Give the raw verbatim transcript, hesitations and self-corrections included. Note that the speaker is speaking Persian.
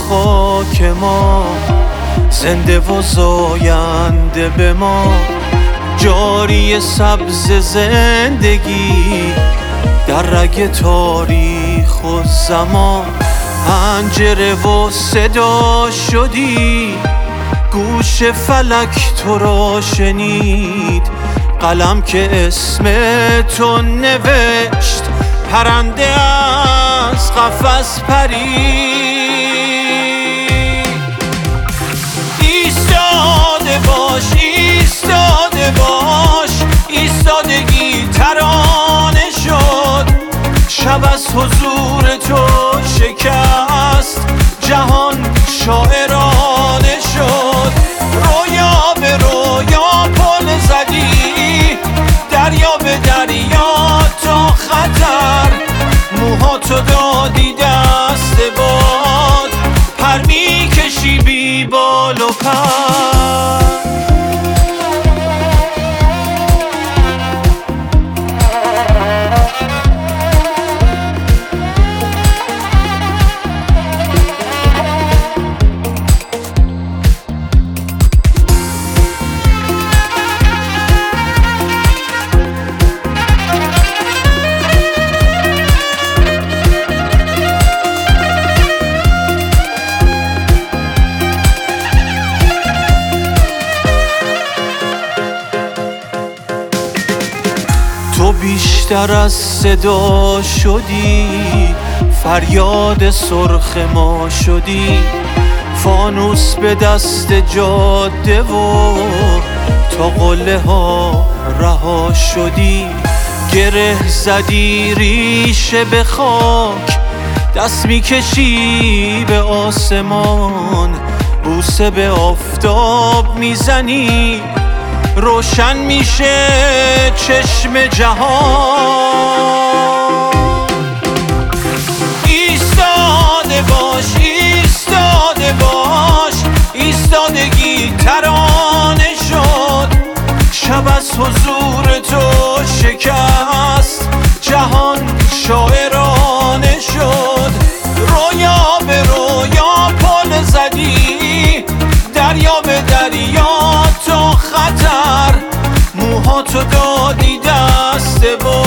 خاک ما، زنده و زاینده به ما. جاری سبز زندگی در رگ تاریخ و زمان. پنجره و صدا شدی، گوش فلک تو را شنید. قلم که اسم تو نوشت، پرنده از قفس پرید. ایستاده باش، ایستاده باش، ایستادگی ترانه شد. شب از حضور تو شکست، جهان شاعرانه شد. رویا به رویا پل زدی، دریا به دریا تا خطر. موهاتو دادی دست باد، پر میکشی بی بال و پر. تو بیشتر از صدا شدی، فریاد سرخ ما شدی. فانوس به دست جاده و تا قله ها رها شدی. گره زدی ریشه به خاک، دست میکشی به آسمان. بوسه به آفتاب میزنی، روشن میشه چشم جهان. ایستاده باش، ایستاده باش، ایستادگی ترانه شد. شب از حضور تو شکست، جهان شاعرانه شد. رویا به رویا پل زدی، دریا به دریا تا خطر. موهاتو دادی دست باد،